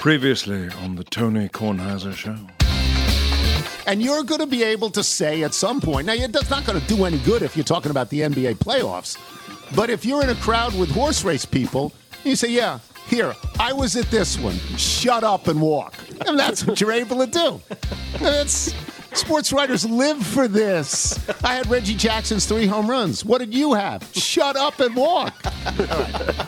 Previously on the Tony Kornheiser Show. And you're going to be able to say at some point, now it's not going to do any good if you're talking about the NBA playoffs, but if you're in a crowd with horse race people, you say, yeah, here, I was at this one. Shut up and walk. And that's what you're able to do. Sports writers live for this. I had Reggie Jackson's 3 home runs. What did you have? Shut up and walk. All right.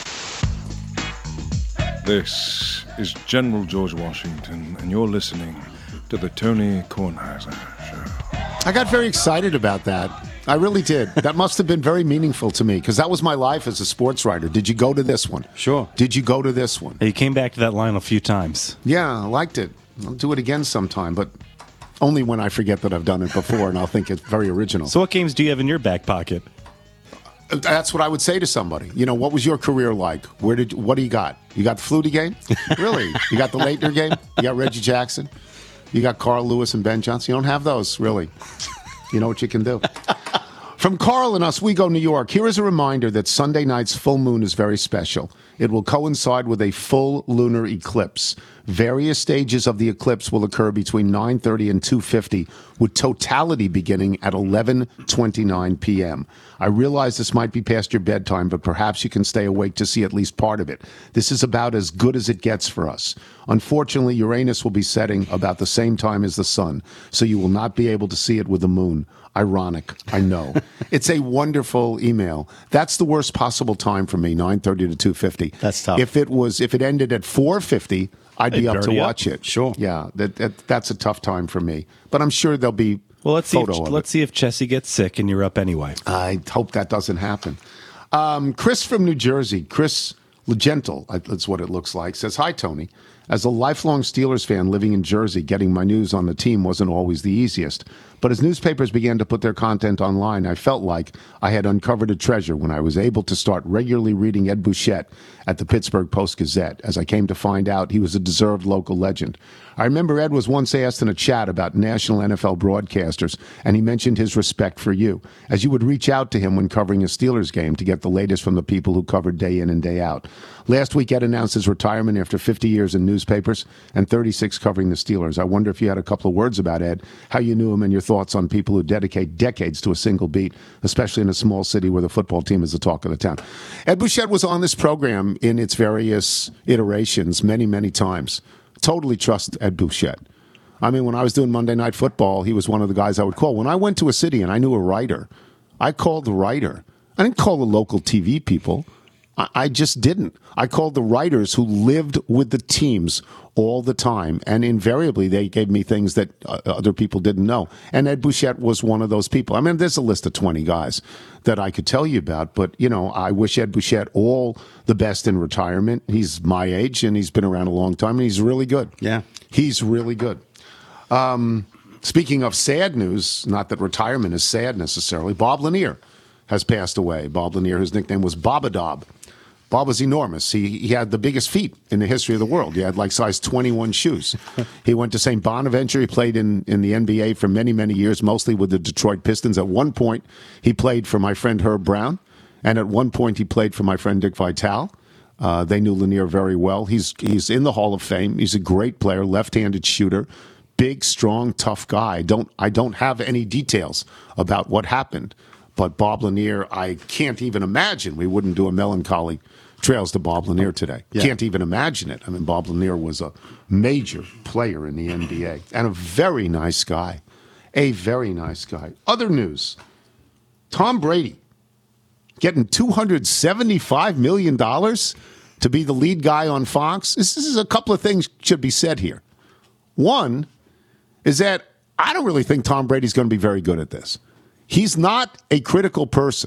This is General George Washington, and you're listening to the Tony Kornheiser Show. I got very excited about that. I really did. That must have been very meaningful to me, because that was my life as a sports writer. Did you go to this one? Sure. Did you go to this one? You came back to that line a few times. Yeah, I liked it. I'll do it again sometime, but only when I forget that I've done it before, and I'll think it's very original. So what games do you have in your back pocket? That's what I would say to somebody. You know, what was your career like? What do you got? You got the Flutie game? Really? You got the Leitner game? You got Reggie Jackson? You got Carl Lewis and Ben Johnson? You don't have those, really. You know what you can do. From Carl and Oswego, New York, here is a reminder that Sunday night's full moon is very special. It will coincide with a full lunar eclipse. Various stages of the eclipse will occur between 9:30 and 2:50, with totality beginning at 11:29 p.m. I realize this might be past your bedtime, but perhaps you can stay awake to see at least part of it. This is about as good as it gets for us. Unfortunately, Uranus will be setting about the same time as the sun, so you will not be able to see it with the moon. Ironic, I know. It's a wonderful email. That's the worst possible time for me, 9:30 to 2:50. That's tough. If it ended at 4:50, I'd be up to watch it. Sure. Yeah, that's a tough time for me. But I'm sure there'll be let's let's see if Chessie gets sick and you're up anyway. I hope that doesn't happen. Chris from New Jersey, Chris Legentle, that's what it looks like, says, "Hi, Tony. As a lifelong Steelers fan living in Jersey, getting my news on the team wasn't always the easiest. But as newspapers began to put their content online, I felt like I had uncovered a treasure when I was able to start regularly reading Ed Bouchette at the Pittsburgh Post-Gazette. As I came to find out, he was a deserved local legend. I remember Ed was once asked in a chat about national NFL broadcasters, and he mentioned his respect for you, as you would reach out to him when covering a Steelers game to get the latest from the people who covered day in and day out. Last week, Ed announced his retirement after 50 years in newspapers and 36 covering the Steelers. I wonder if you had a couple of words about Ed, how you knew him, and your thoughts on people who dedicate decades to a single beat, especially in a small city where the football team is the talk of the town." Ed Bouchette was on this program in its various iterations many, many times. Totally trust Ed Bouchette. I mean, when I was doing Monday Night Football, he was one of the guys I would call. When I went to a city and I knew a writer, I called the writer. I didn't call the local TV people. I just didn't. I called the writers who lived with the teams all the time, and invariably they gave me things that other people didn't know. And Ed Bouchette was one of those people. I mean, there's a list of 20 guys that I could tell you about, but, you know, I wish Ed Bouchette all the best in retirement. He's my age, and he's been around a long time, and he's really good. Yeah. He's really good. Speaking of sad news, not that retirement is sad necessarily, Bob Lanier has passed away. Bob Lanier, his nickname was Bob-a-Dob. Bob was enormous. He had the biggest feet in the history of the world. He had like size 21 shoes. He went to St. Bonaventure. He played in the NBA for many, many years, mostly with the Detroit Pistons. At one point, he played for my friend Herb Brown, and at one point he played for my friend Dick Vitale. They knew Lanier very well. He's in the Hall of Fame. He's a great player, left-handed shooter, big, strong, tough guy. I don't have any details about what happened, but Bob Lanier, I can't even imagine we wouldn't do a melancholy Trails to Bob Lanier today. Yeah. Can't even imagine it. I mean, Bob Lanier was a major player in the NBA and a very nice guy. A very nice guy. Other news, Tom Brady getting $275 million to be the lead guy on Fox. This is a couple of things should be said here. One is that I don't really think Tom Brady's going to be very good at this. He's not a critical person.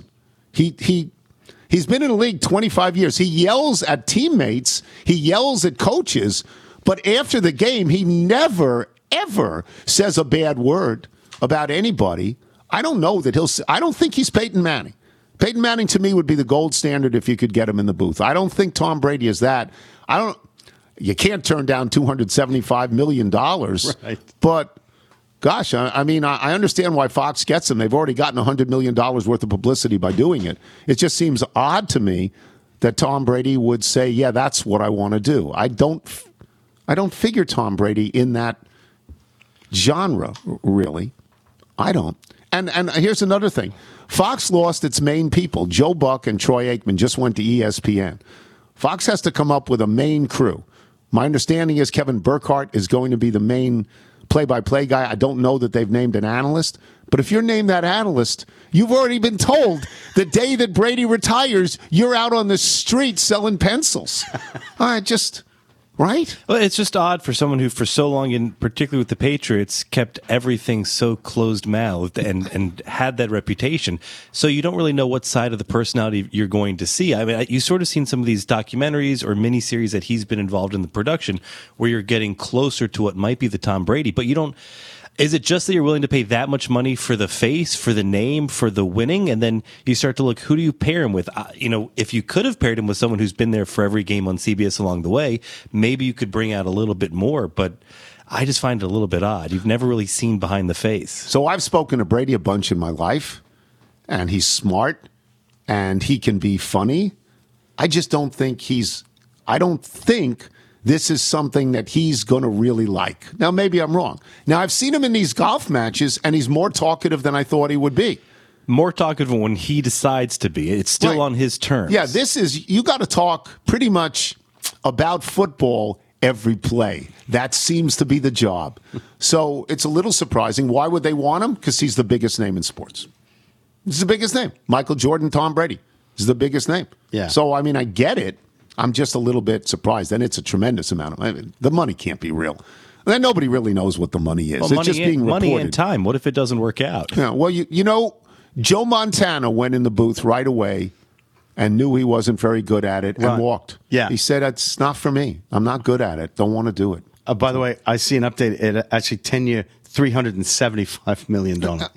He's been in the league 25 years. He yells at teammates. He yells at coaches. But after the game, he never, ever says a bad word about anybody. I don't know that I don't think he's Peyton Manning. Peyton Manning, to me, would be the gold standard if you could get him in the booth. I don't think Tom Brady is that. You can't turn down $275 million. Right. But gosh, I mean, I understand why Fox gets him. They've already gotten $100 million worth of publicity by doing it. It just seems odd to me that Tom Brady would say, yeah, that's what I want to do. I don't I don't figure Tom Brady in that genre, really. I don't. And here's another thing. Fox lost its main people. Joe Buck and Troy Aikman just went to ESPN. Fox has to come up with a main crew. My understanding is Kevin Burkhardt is going to be the main play-by-play guy. I don't know that they've named an analyst. But if you're named that analyst, you've already been told the day that Brady retires, you're out on the street selling pencils. Right? Well, it's just odd for someone who, for so long, and particularly with the Patriots, kept everything so closed-mouthed and had that reputation. So you don't really know what side of the personality you're going to see. I mean, you sort of seen some of these documentaries or miniseries that he's been involved in the production where you're getting closer to what might be the Tom Brady, but you don't. Is it just that you're willing to pay that much money for the face, for the name, for the winning, and then you start to look, who do you pair him with? If you could have paired him with someone who's been there for every game on CBS along the way, maybe you could bring out a little bit more, but I just find it a little bit odd. You've never really seen behind the face. So I've spoken to Brady a bunch in my life, and he's smart, and he can be funny. I just don't think this is something that he's going to really like. Now, maybe I'm wrong. Now, I've seen him in these golf matches, and he's more talkative than I thought he would be. More talkative when he decides to be. It's still on his terms. Yeah, you got to talk pretty much about football every play. That seems to be the job. So it's a little surprising. Why would they want him? Because he's the biggest name in sports. He's the biggest name. Michael Jordan, Tom Brady. He's the biggest name. Yeah. So, I mean, I get it. I'm just a little bit surprised. And it's a tremendous amount of money. The money can't be real. And then nobody really knows what the money is. Well, it's just being reported. Money and time. What if it doesn't work out? Yeah, well, you know, Joe Montana went in the booth right away and knew he wasn't very good at it and walked. Yeah. He said, it's not for me. I'm not good at it. Don't want to do it. By the way, I see an update. It actually 10-year, $375 million. Okay,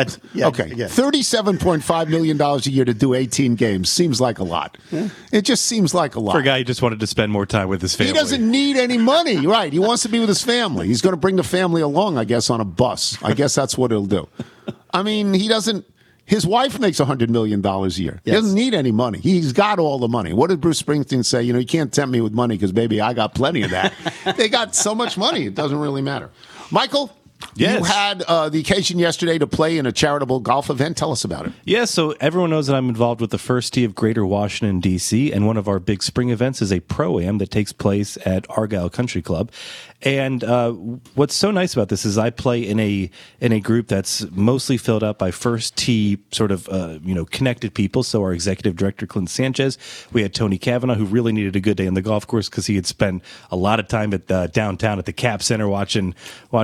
$37.5 million a year to do 18 games seems like a lot. Yeah. It just seems like a lot. For a guy who just wanted to spend more time with his family. He doesn't need any money, right? He wants to be with his family. He's going to bring the family along, I guess, on a bus. I guess that's what he'll do. I mean, he doesn't. His wife makes $100 million a year. He doesn't need any money. He's got all the money. What did Bruce Springsteen say? You can't tempt me with money because, baby, I got plenty of that. They got so much money, it doesn't really matter. Michael? Yes. You had the occasion yesterday to play in a charitable golf event. Tell us about it. Yeah, so everyone knows that I'm involved with the First Tee of Greater Washington, D.C., and one of our big spring events is a Pro-Am that takes place at Argyle Country Club. And what's so nice about this is I play in a group that's mostly filled up by First Tee sort of connected people. So our executive director, Clint Sanchez, we had Tony Kavanaugh, who really needed a good day on the golf course because he had spent a lot of time at downtown at the Cap Center watching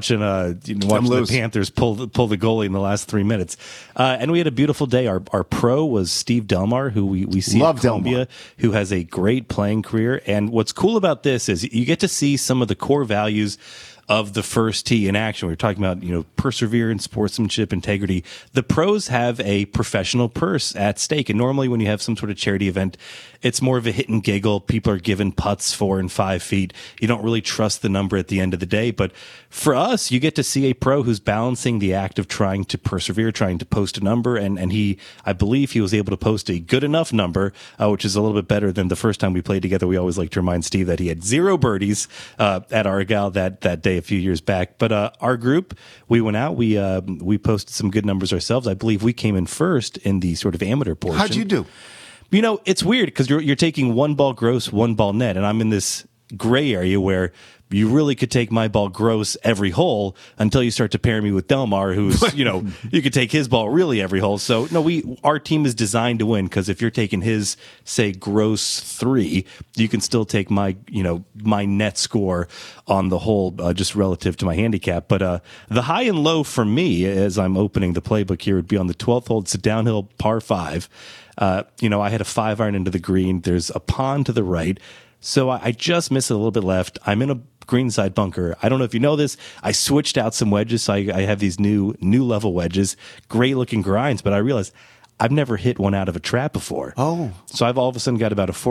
the Panthers pull the goalie in the last 3 minutes. And we had a beautiful day. Our pro was Steve Delmar, who we see Love at Columbia, who has a great playing career. And what's cool about this is you get to see some of the core values of the First Tee in action. We're talking about, perseverance, sportsmanship, integrity. The pros have a professional purse at stake. And normally when you have some sort of charity event, it's more of a hit and giggle. People are given putts 4 and 5 feet. You don't really trust the number at the end of the day. But for us, you get to see a pro who's balancing the act of trying to persevere, trying to post a number. And I believe he was able to post a good enough number, which is a little bit better than the first time we played together. We always like to remind Steve that he had 0 birdies at Argyle that day a few years back. But our group, we went out, we posted some good numbers ourselves. I believe we came in first in the sort of amateur portion. How'd you do? It's weird because you're taking 1 ball gross, 1 ball net, and I'm in this gray area where you really could take my ball gross every hole until you start to pair me with Delmar, who's, you could take his ball really every hole. So, no, our team is designed to win because if you're taking his, say, gross 3, you can still take my net score on the hole just relative to my handicap. But the high and low for me, as I'm opening the playbook here, would be on the 12th hole. It's a downhill par 5. I had a 5-iron into the green. There's a pond to the right. So I just missed it a little bit left. I'm in a greenside bunker. I don't know if you know this. I switched out some wedges. So I have these new level wedges, great looking grinds, but I realized I've never hit one out of a trap before. Oh. So I've all of a sudden got about a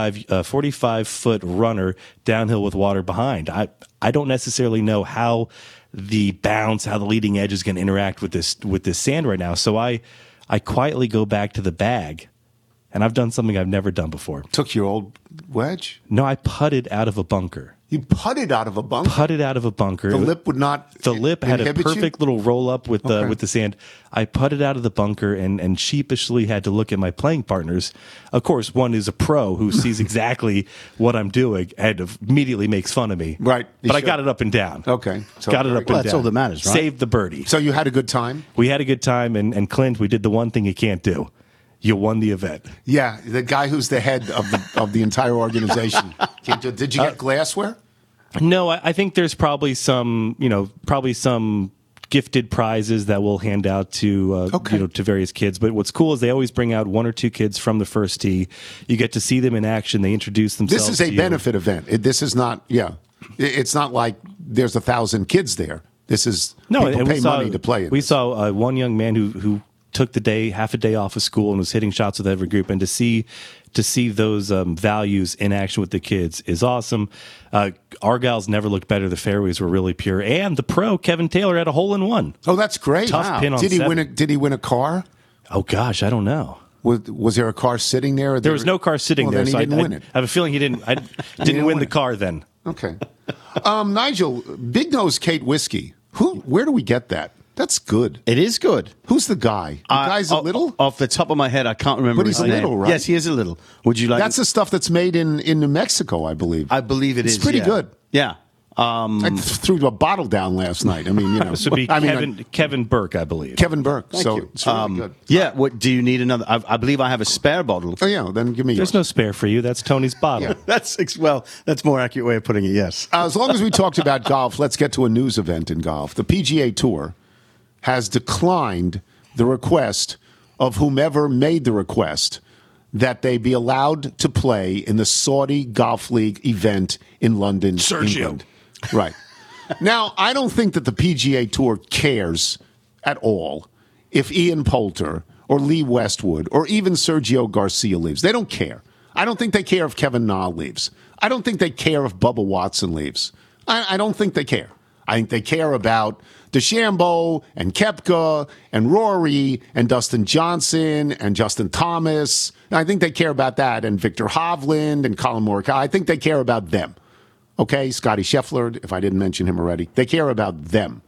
45-foot runner downhill with water behind. I don't necessarily know how the bounce, how the leading edge is going to interact with this sand right now. So I quietly go back to the bag, and I've done something I've never done before. Took your old wedge? No, I putted out of a bunker. You putted out of a bunker. Putted out of a bunker. The lip would not. The lip had a inhibit you? perfect little roll up with Okay. the sand. I putted out of the bunker and sheepishly had to look at my playing partners. Of course, one is a pro who sees exactly what I'm doing and immediately makes fun of me. Right. You But I should. got it up and down. Okay. So got it very up good. and Well, that's down. all that matters, right? Saved the birdie. So you had a good time? We had a good time, and Clint, we did the one thing you can't do. You won the event. Yeah, the guy who's the head of the entire organization. Did you get glassware? No, I think there's probably some gifted prizes that we'll hand out to Okay. to various kids. But what's cool is they always bring out one or two kids from the first tee. You get to see them in action. They introduce themselves. This is a to you. benefit event. This is not. Yeah, it's not like there's 1,000 kids there. This is No, people and pay we saw money to play in. We this. saw one young man who took half a day off of school and was hitting shots with every group, and to see those values in action with the kids is awesome. Argyle's never looked better. The fairways were really pure, and the pro Kevin Taylor had a hole in one. Oh, that's great! Tough pin on Did he 7. win? Did he win a car? Oh gosh, I don't know. Was there a car sitting there? Or There was no car sitting well, there, Then so he didn't I win it. have a feeling he didn't. I didn't win the car then. Okay. Nigel, Big Nose Kate Whiskey. Where do we get that? That's good. It is good. Who's the guy? The guy's a little? Off the top of my head, I can't remember But he's his a name. little, right? Yes, he is a little. Would you like? That's the stuff that's made in New Mexico, I believe. I believe it's is. pretty yeah. good. Yeah. I threw a bottle down last night. I mean, This would be Kevin Burke, I believe. Kevin Burke. Thank so you. it's really good. Yeah. What do you need another? I believe I have a spare bottle. Oh yeah, then give me There's yours. no spare for you. That's Tony's bottle. That's more accurate way of putting it. Yes. As long as we talked about golf, let's get to a news event in golf. The PGA Tour has declined the request of whomever made the request that they be allowed to play in the Saudi Golf League event in London, Sergio. England. Right. Now, I don't think that the PGA Tour cares at all if Ian Poulter or Lee Westwood or even Sergio Garcia leaves. They don't care. I don't think they care if Kevin Na leaves. I don't think they care if Bubba Watson leaves. I don't think they care. I think they care about DeChambeau and Koepka and Rory and Dustin Johnson and Justin Thomas. I think they care about that, and Victor Hovland and Colin Morikawa. I think they care about them. Okay, Scotty Scheffler, if I didn't mention him already. They care about them.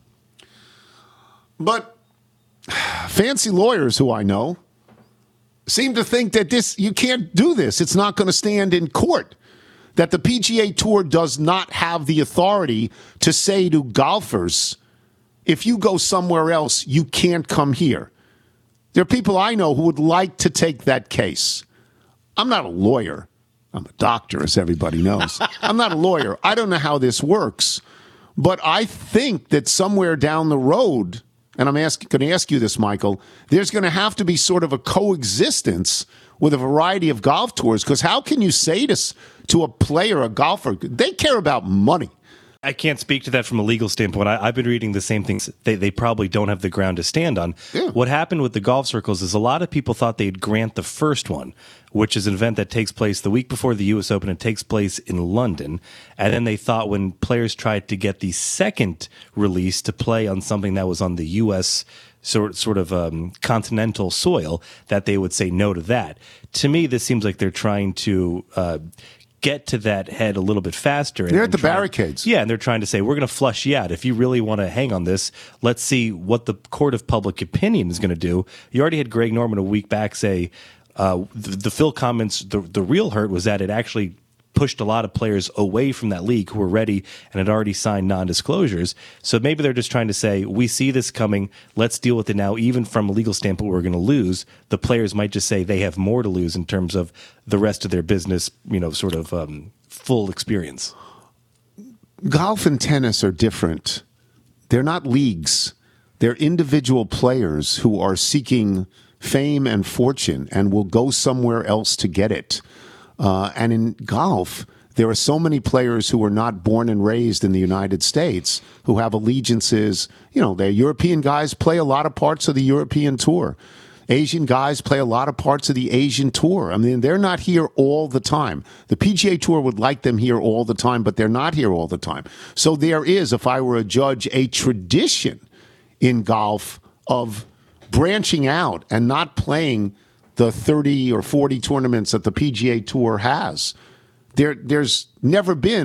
But fancy lawyers who I know seem to think that you can't do this. It's not going to stand in court. That the PGA Tour does not have the authority to say to golfers, if you go somewhere else, you can't come here. There are people I know who would like to take that case. I'm not a lawyer. I'm a doctor, as everybody knows. I'm not a lawyer. I don't know how this works. But I think that somewhere down the road, and I'm going to ask you this, Michael, there's going to have to be sort of a coexistence with a variety of golf tours. Because how can you say this to a player, a golfer? They care about money. I can't speak to that from a legal standpoint. I've been reading the same things. They probably don't have the ground to stand on. Yeah. What happened with the golf circles is a lot of people thought they'd grant the first one, which is an event that takes place the week before the U.S. Open. It takes place in London. And then they thought when players tried to get the second release to play on something that was on the U.S. sort of continental soil, that they would say no to that. To me, this seems like they're trying to get to that head a little bit faster. They're at the barricades. Yeah, and they're trying to say, we're going to flush you out. If you really want to hang on this, let's see what the court of public opinion is going to do. You already had Greg Norman a week back say the Phil comments, the real hurt was that it actually pushed a lot of players away from that league who were ready and had already signed non-disclosures. So maybe they're just trying to say, we see this coming. Let's deal with it now. Even from a legal standpoint, we're going to lose. The players might just say they have more to lose in terms of the rest of their business, sort of full experience. Golf and tennis are different. They're not leagues. They're individual players who are seeking fame and fortune and will go somewhere else to get it. And in golf, there are so many players who are not born and raised in the United States who have allegiances. The European guys play a lot of parts of the European tour. Asian guys play a lot of parts of the Asian tour. I mean, they're not here all the time. The PGA Tour would like them here all the time, but they're not here all the time. So there is, if I were a judge, a tradition in golf of branching out and not playing the 30 or 40 tournaments that the PGA Tour has. There's never been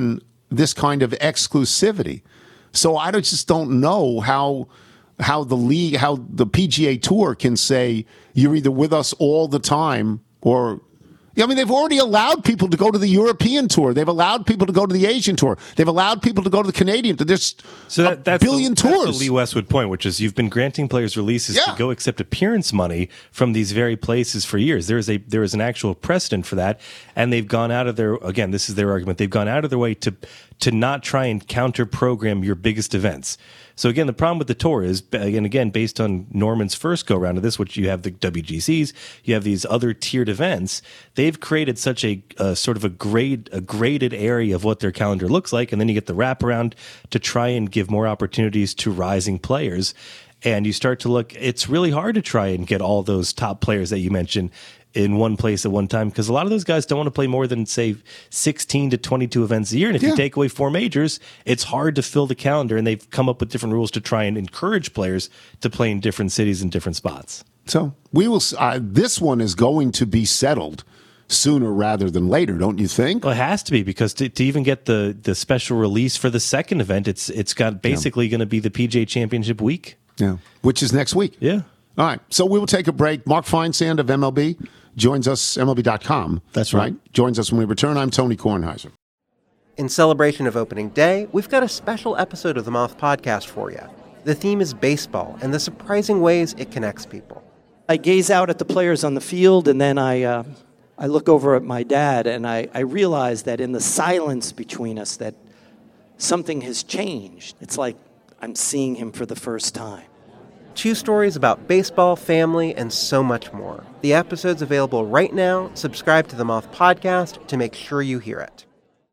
this kind of exclusivity. So I just don't know how the league, how the PGA Tour can say you're either with us all the time or. I mean, they've already allowed people to go to the European tour. They've allowed people to go to the Asian tour. They've allowed people to go to the Canadian tour. There's a billion tours. That's the Lee Westwood point, which is you've been granting players releases to go accept appearance money from these very places for years. There is an actual precedent for that, and they've gone out of their, again, this is their argument, they've gone out of their way to not try and counter-program your biggest events. So again, the problem with the tour is, again, based on Norman's first go-round of this, which you have the WGCs, you have these other tiered events, they've created such a sort of a graded area of what their calendar looks like, and then you get the wraparound to try and give more opportunities to rising players. And you start to look, it's really hard to try and get all those top players that you mentioned in one place at one time, because a lot of those guys don't want to play more than, say, 16 to 22 events a year. And if you take away 4 majors, it's hard to fill the calendar. And they've come up with different rules to try and encourage players to play in different cities and different spots. So we will. This one is going to be settled sooner rather than later, don't you think? Well, it has to be, because to even get the special release for the second event, it's got basically going to be the PGA Championship week. Yeah, which is next week. Yeah. All right, so we will take a break. Mark Feinsand of MLB joins us, MLB.com. That's right. Joins us when we return. I'm Tony Kornheiser. In celebration of opening day, we've got a special episode of the Moth Podcast for you. The theme is baseball and the surprising ways it connects people. I gaze out at the players on the field, and then I look over at my dad, and I realize that in the silence between us that something has changed. It's like I'm seeing him for the first time. 2 stories about baseball, family, and so much more. The episode's available right now. Subscribe to the Moth Podcast to make sure you hear it.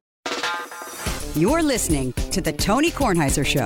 You're listening to The Tony Kornheiser Show.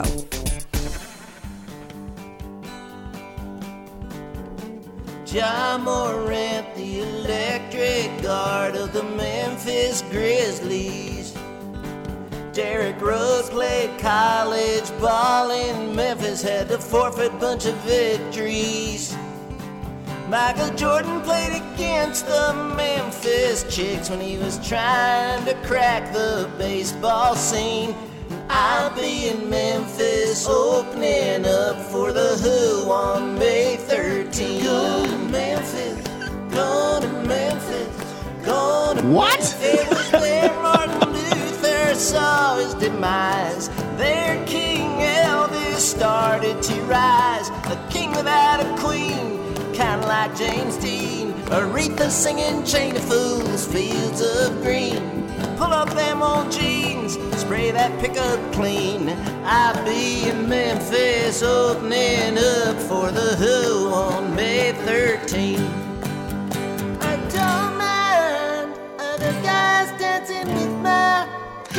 Ja Morant, the electric guard of the Memphis Grizzlies. Derrick Rose played college ball in Memphis, had to forfeit a bunch of victories. Michael Jordan played against the Memphis Chicks when he was trying to crack the baseball scene. I'll be in Memphis opening up for the Who on May 13th. Go to Memphis, go to Memphis, go to Memphis. It was where Martin Luther saw his demise. Their King Elvis started to rise. A king without a queen, kinda like James Dean. Aretha singing Chain of Fools, Fields of Green. Pull up them old jeans, spray that pickup clean. I'll be in Memphis opening up for the Who on May 13th. I don't mind other guys dancing with my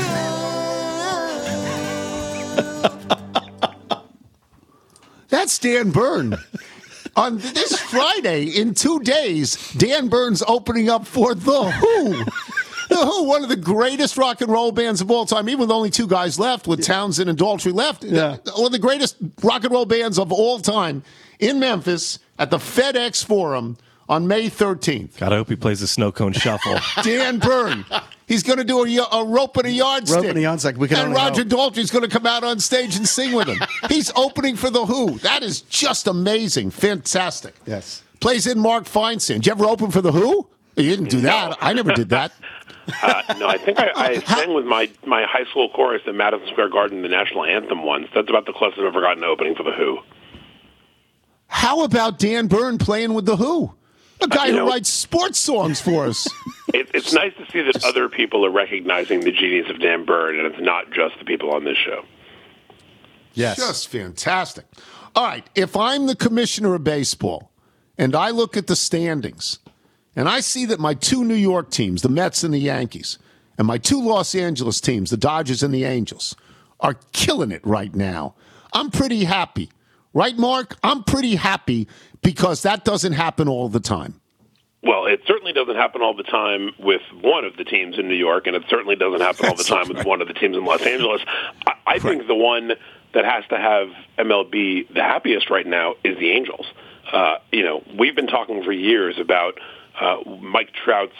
girl. That's Dan Byrne. On this Friday, in 2 days, Dan Byrne's opening up for The Who. The Who, one of the greatest rock and roll bands of all time, even with only 2 guys left, with Townsend and Daltrey left. Yeah. One of the greatest rock and roll bands of all time in Memphis at the FedEx Forum on May 13th. God, I hope he plays the Snow Cone Shuffle. Dan Byrne. He's going to do a rope and a yardstick. Rope and a yardstick. We can and only Roger hope. Daltrey's going to come out on stage and sing with him. He's opening for The Who. That is just amazing. Fantastic. Yes. Plays in Mark Feinsand. Did you ever open for The Who? You didn't do that. No. I never did that. No, I think I sang with my high school chorus at Madison Square Garden, the national anthem once. That's about the closest I've ever gotten to opening for The Who. How about Dan Byrne playing with The Who? A guy who writes sports songs for us. It's nice to see that other people are recognizing the genius of Dan Byrne, and it's not just the people on this show. Yes. Just fantastic. All right, if I'm the commissioner of baseball and I look at the standings and I see that my 2 New York teams, the Mets and the Yankees, and my 2 Los Angeles teams, the Dodgers and the Angels, are killing it right now, I'm pretty happy. Right, Mark? I'm pretty happy because that doesn't happen all the time. Well, it certainly doesn't happen all the time with one of the teams in New York, and it certainly doesn't happen all the time with one of the teams in Los Angeles. I think the one that has to have MLB the happiest right now is the Angels. We've been talking for years about Mike Trout's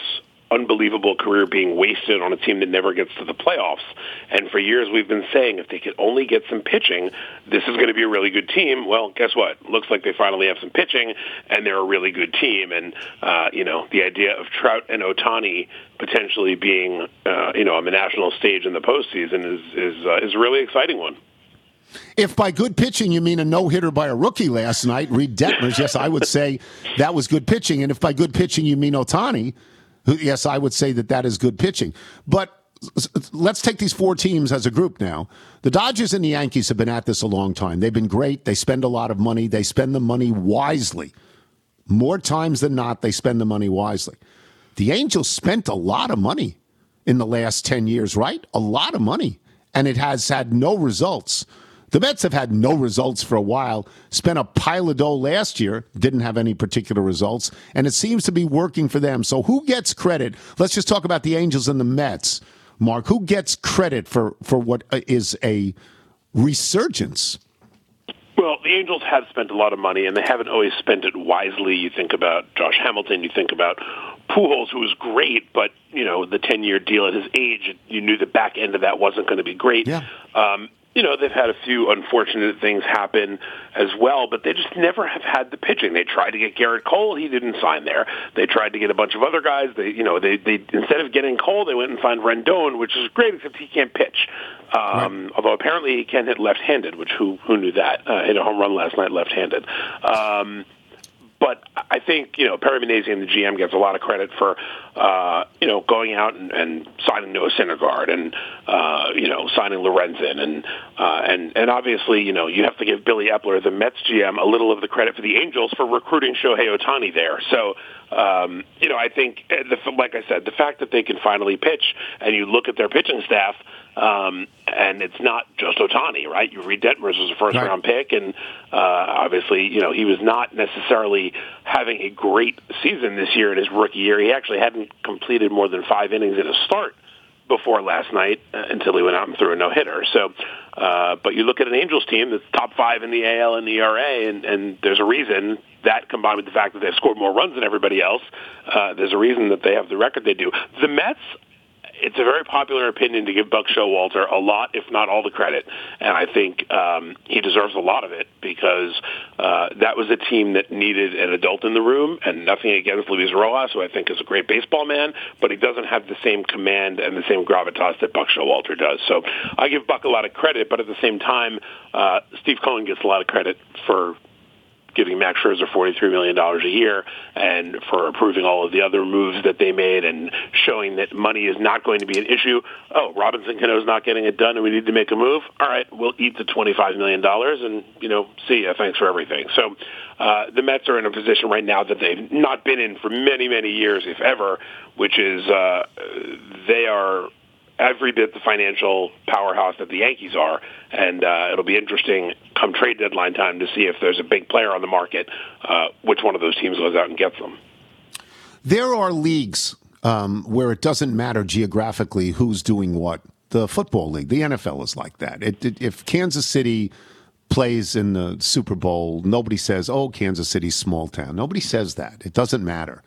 unbelievable career being wasted on a team that never gets to the playoffs. And for years we've been saying if they could only get some pitching, this is going to be a really good team. Well, guess what? Looks like they finally have some pitching, and they're a really good team. And, the idea of Trout and Ohtani potentially being, on the national stage in the postseason is a really exciting one. If by good pitching you mean a no-hitter by a rookie last night, Reed Detmers, yes, I would say that was good pitching. And if by good pitching you mean Ohtani, yes, I would say that is good pitching. But let's take these four teams as a group now. The Dodgers and the Yankees have been at this a long time. They've been great. They spend a lot of money. They spend the money wisely. More times than not, they spend the money wisely. The Angels spent a lot of money in the last 10 years, right? A lot of money. And it has had no results. The Mets have had no results for a while, spent a pile of dough last year, didn't have any particular results, and it seems to be working for them. So who gets credit? Let's just talk about the Angels and the Mets. Mark, who gets credit for what is a resurgence? Well, the Angels have spent a lot of money, and they haven't always spent it wisely. You think about Josh Hamilton, you think about Pujols, who was great, but, the 10-year deal at his age, you knew the back end of that wasn't going to be great. Yeah. They've had a few unfortunate things happen as well, but they just never have had the pitching. They tried to get Garrett Cole. He didn't sign there. They tried to get a bunch of other guys. They instead of getting Cole, they went and signed Rendon, which is great, except he can't pitch. Right. Although apparently he can hit left-handed, which who knew that? Hit a home run last night left-handed. But I think, Perry Minasian, the GM, gets a lot of credit for, going out and signing Noah Syndergaard and, signing Lorenzen. And obviously, you have to give Billy Epler, the Mets GM, a little of the credit for the Angels for recruiting Shohei Ohtani there. So, I think, like I said, the fact that they can finally pitch and you look at their pitching staff, and it's not just Ohtani, right? Reed Detmers was a first-round pick, and obviously, he was not necessarily having a great season this year in his rookie year. He actually hadn't completed more than 5 innings in a start before last night until he went out and threw a no-hitter. So, but you look at an Angels team that's top 5 in the AL and the ERA, and there's a reason. That combined with the fact that they've scored more runs than everybody else, there's a reason that they have the record they do. The Mets, it's a very popular opinion to give Buck Showalter a lot, if not all the credit. And I think he deserves a lot of it because that was a team that needed an adult in the room, and nothing against Luis Rojas, who I think is a great baseball man, but he doesn't have the same command and the same gravitas that Buck Showalter does. So I give Buck a lot of credit, but at the same time, Steve Cohen gets a lot of credit for giving Max Scherzer $43 million a year and for approving all of the other moves that they made and showing that money is not going to be an issue. Oh, Robinson Cano's not getting it done and we need to make a move? All right, we'll eat the $25 million and, see ya. Thanks for everything. So the Mets are in a position right now that they've not been in for many, many years, if ever, which is they are every bit the financial powerhouse that the Yankees are, and it'll be interesting come trade deadline time to see if there's a big player on the market, which one of those teams goes out and gets them. There are leagues where it doesn't matter geographically who's doing what. The football league, the NFL is like that. If Kansas City plays in the Super Bowl, nobody says, oh, Kansas City's small town. Nobody says that. It doesn't matter.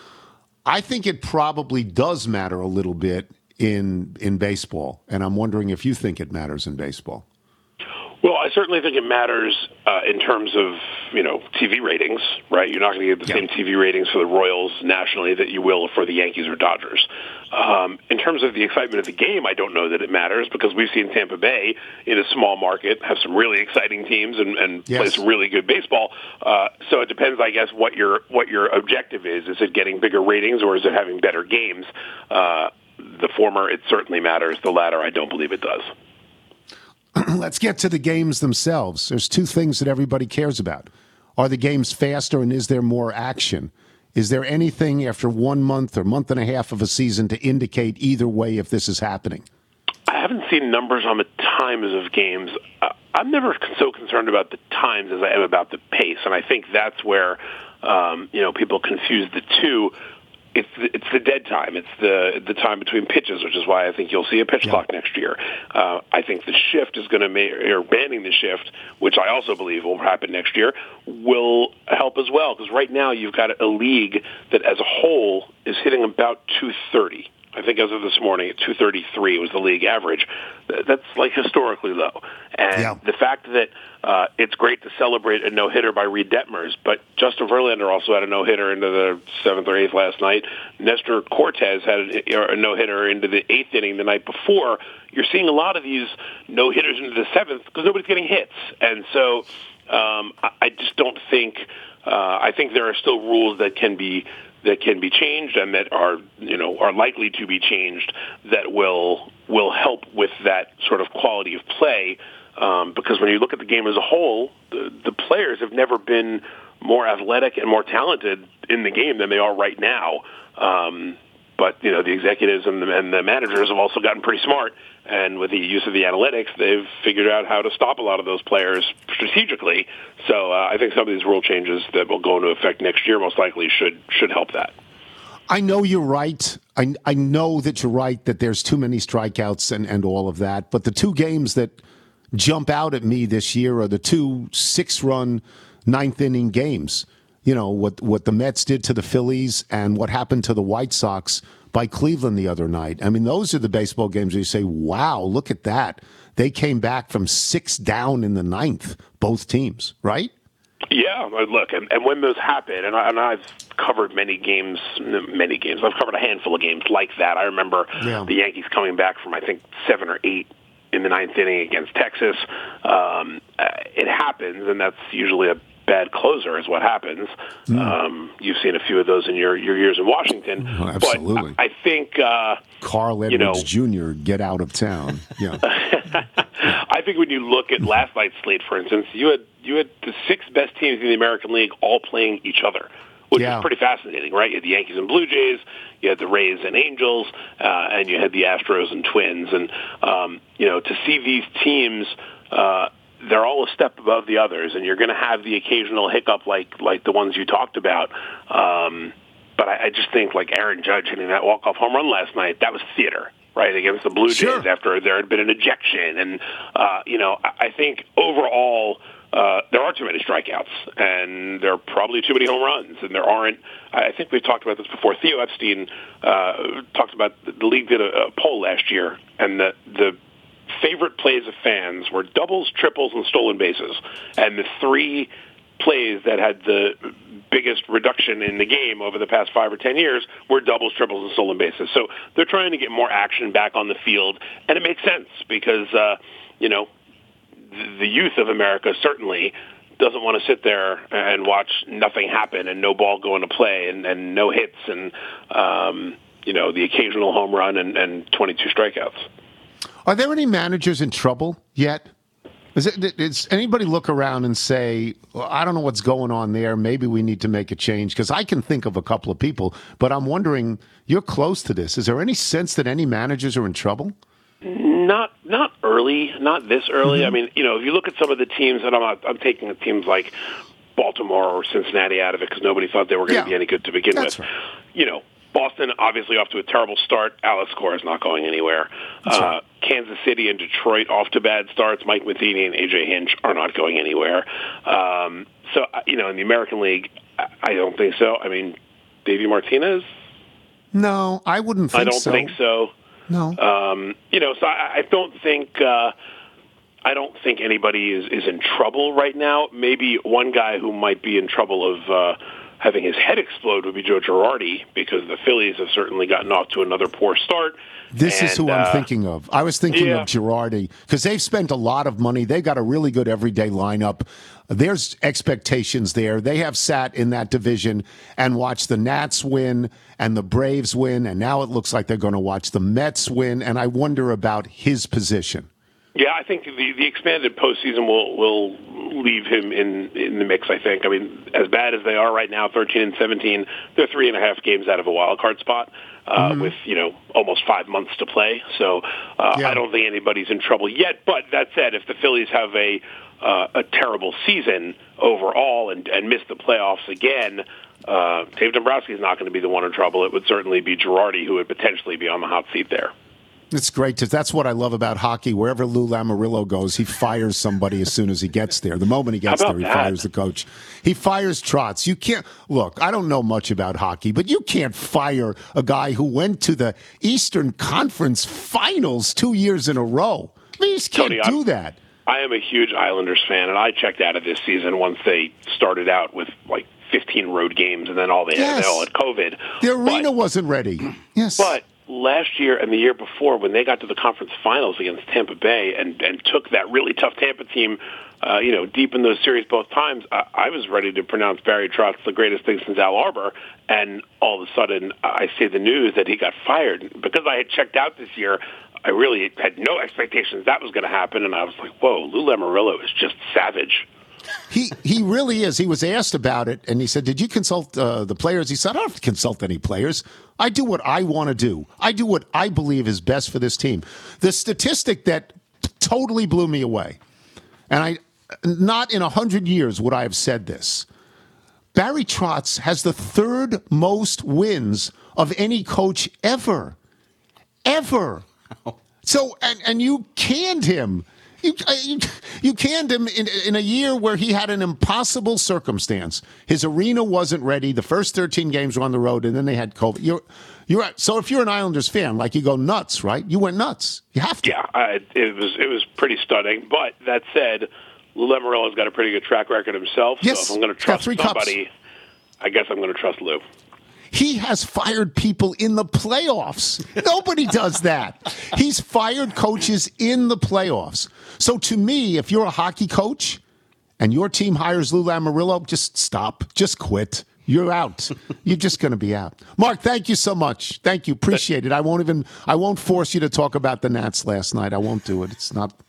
I think it probably does matter a little bit in baseball, and I'm wondering if you think it matters in baseball. Well, I certainly think it matters in terms of, TV ratings, right? You're not going to get the same TV ratings for the Royals nationally that you will for the Yankees or Dodgers. In terms of the excitement of the game, I don't know that it matters because we've seen Tampa Bay in a small market have some really exciting teams and play some really good baseball. So it depends, I guess, what your objective is. Is it getting bigger ratings or is it having better games? The former, it certainly matters. The latter, I don't believe it does. Let's get to the games themselves. There's two things that everybody cares about. Are the games faster and is there more action? Is there anything after 1 month or month and a half of a season to indicate either way if this is happening? I haven't seen numbers on the times of games. I'm never so concerned about the times as I am about the pace, and I think that's where people confuse the two. it's the dead time. It's the time between pitches, which is why I think you'll see a pitch clock next year. I think the shift is going to make, or banning the shift, which I also believe will happen next year, will help as well. Because right now you've got a league that as a whole is hitting about 230. I think as of this morning, at 233 was the league average. That's like historically low. And the fact that it's great to celebrate a no-hitter by Reed Detmers, but Justin Verlander also had a no-hitter into the 7th or 8th last night. Nestor Cortez had a no-hitter into the 8th inning the night before. You're seeing a lot of these no-hitters into the 7th because nobody's getting hits. And so I just don't think I think there are still rules that can be changed and that are likely to be changed that will help with that sort of quality of play. Because when you look at the game as a whole, the players have never been more athletic and more talented in the game than they are right now. But the executives and the managers have also gotten pretty smart, and with the use of the analytics, they've figured out how to stop a lot of those players strategically. So I think some of these rule changes that will go into effect next year most likely should help that. I know you're right. I know that you're right that there's too many strikeouts and all of that. But the two games that jump out at me this year are the 2 6-run 9th-inning games. What the Mets did to the Phillies and what happened to the White Sox by Cleveland the other night. I mean, those are the baseball games where you say, wow, look at that. They came back from 6 down in the 9th, both teams, right? Yeah, look, and when those happen, and I've covered many games. I've covered a handful of games like that. I remember the Yankees coming back from, I think, 7 or 8 in the 9th inning against Texas. It happens, and that's usually a bad closer is what happens. You've seen a few of those in your years in Washington. Oh, absolutely. But I think Carl Edwards Jr., get out of town. Yeah. I think when you look at last night's slate, for instance, you had the 6 best teams in the American League all playing each other, which is pretty fascinating, right? You had the Yankees and Blue Jays, you had the Rays and Angels, and you had the Astros and Twins. And, to see these teams, they're all a step above the others, and you're going to have the occasional hiccup like the ones you talked about. But I just think, like Aaron Judge hitting that walk-off home run last night, that was theater, right, against the Blue Jays after there had been an ejection. And, I think overall there are too many strikeouts, and there are probably too many home runs, and there aren't. I think we've talked about this before. Theo Epstein talked about the league did a poll last year, and the favorite plays of fans were doubles, triples, and stolen bases. And the 3 plays that had the biggest reduction in the game over the past 5 or 10 years were doubles, triples, and stolen bases. So they're trying to get more action back on the field, and it makes sense because, the youth of America certainly doesn't want to sit there and watch nothing happen and no ball go into play and no hits and, the occasional home run and 22 strikeouts. Are there any managers in trouble yet? Does anybody look around and say, well, I don't know what's going on there. Maybe we need to make a change? Because I can think of a couple of people, but I'm wondering, you're close to this. Is there any sense that any managers are in trouble? Not early, not this early. Mm-hmm. I mean, if you look at some of the teams, and I'm taking the teams like Baltimore or Cincinnati out of it because nobody thought they were going to be any good to begin with. Right. Boston, obviously off to a terrible start. Alex Cora is not going anywhere. Right. Kansas City and Detroit off to bad starts. Mike Matheny and A.J. Hinch are not going anywhere. So, in the American League, I don't think so. I mean, Davey Martinez? No, I wouldn't think so. I don't think so. No. So I don't think anybody is in trouble right now. Maybe one guy who might be in trouble of having his head explode would be Joe Girardi, because the Phillies have certainly gotten off to another poor start. This is who I'm thinking of. I was thinking of Girardi because they've spent a lot of money. They got a really good everyday lineup. There's expectations there. They have sat in that division and watched the Nats win and the Braves win, and now it looks like they're going to watch the Mets win, and I wonder about his position. Yeah, I think the expanded postseason will leave him in the mix, I think. I mean, as bad as they are right now, 13-17, they're 3.5 games out of a wild card spot with, almost 5 months to play. So I don't think anybody's in trouble yet. But that said, if the Phillies have a terrible season overall and miss the playoffs again, Dave Dombrowski is not going to be the one in trouble. It would certainly be Girardi who would potentially be on the hot seat there. It's great. That's what I love about hockey. Wherever Lou Lamoriello goes, he fires somebody as soon as he gets there. The moment he gets there, he fires the coach. He fires Trotz. You can't look. I don't know much about hockey, but you can't fire a guy who went to the Eastern Conference Finals 2 years in a row. I mean, you just can't do that. I am a huge Islanders fan, and I checked out of this season once they started out with like 15 road games, and then they all had COVID. The arena wasn't ready. Yes, but last year and the year before, when they got to the conference finals against Tampa Bay and took that really tough Tampa team, deep in those series both times, I was ready to pronounce Barry Trotz the greatest thing since Al Arbor, and all of a sudden I see the news that he got fired. Because I had checked out this year, I really had no expectations that was going to happen, and I was like, whoa, Lou Lamoriello is just savage. He really is. He was asked about it, and he said, did you consult the players? He said, I don't have to consult any players. I do what I want to do. I do what I believe is best for this team. The statistic that totally blew me away, and not in 100 years would I have said this, Barry Trotz has the third most wins of any coach ever. Ever. So, and you canned him. You canned him in a year where he had an impossible circumstance. His arena wasn't ready. The first 13 games were on the road, and then they had COVID. So if you're an Islanders fan, like, you go nuts, right? You went nuts. You have to. Yeah, it was pretty stunning. But that said, Lou Lamoriello's got a pretty good track record himself. Yes, so if I'm going to trust somebody, I guess I'm going to trust Lou. He has fired people in the playoffs. Nobody does that. He's fired coaches in the playoffs. So to me, if you're a hockey coach and your team hires Lou Lamoriello, just stop. Just quit. You're out. You're just going to be out. Mark, thank you so much. Thank you. Appreciate it. I won't force you to talk about the Nats last night. I won't do it. It's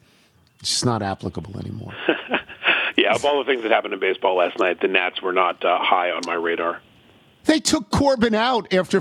just not applicable anymore. Yeah, of all the things that happened in baseball last night, the Nats were not high on my radar. They took Corbin out after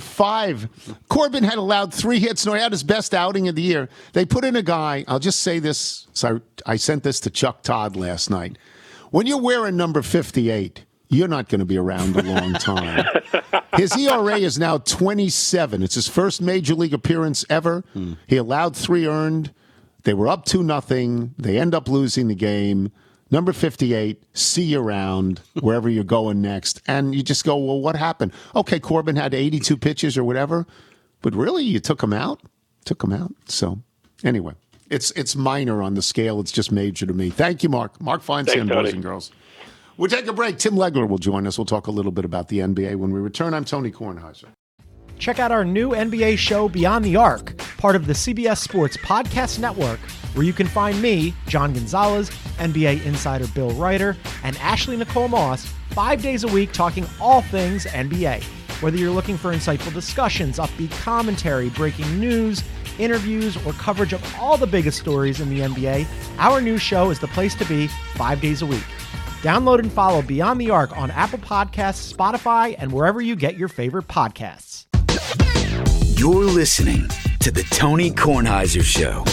5. Corbin had allowed 3 hits. No, he had his best outing of the year. They put in a guy. I'll just say this. So I sent this to Chuck Todd last night. When you're wearing number 58, you're not going to be around a long time. His ERA is now 27. It's his first major league appearance ever. He allowed 3 earned. They were up 2-0. They end up losing the game. Number 58, see you around wherever you're going next. And you just go, well, what happened? Okay, Corbin had 82 pitches or whatever, but really, you took him out? Took him out. So, anyway, it's minor on the scale. It's just major to me. Thank you, Mark. Mark Feinstein, boys and girls. We'll take a break. Tim Legler will join us. We'll talk a little bit about the NBA when we return. I'm Tony Kornheiser. Check out our new NBA show, Beyond the Arc, part of the CBS Sports Podcast Network, where you can find me, John Gonzalez, NBA insider Bill Ryder, and Ashley Nicole Moss 5 days a week talking all things NBA. Whether you're looking for insightful discussions, upbeat commentary, breaking news, interviews, or coverage of all the biggest stories in the NBA, our new show is the place to be 5 days a week. Download and follow Beyond the Arc on Apple Podcasts, Spotify, and wherever you get your favorite podcasts. You're listening to The Tony Kornheiser Show.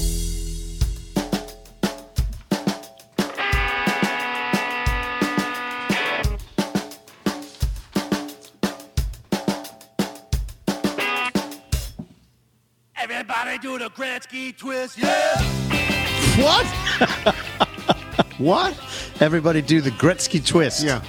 Everybody do the Gretzky twist, yeah! What? What? Everybody do the Gretzky twist. Yeah.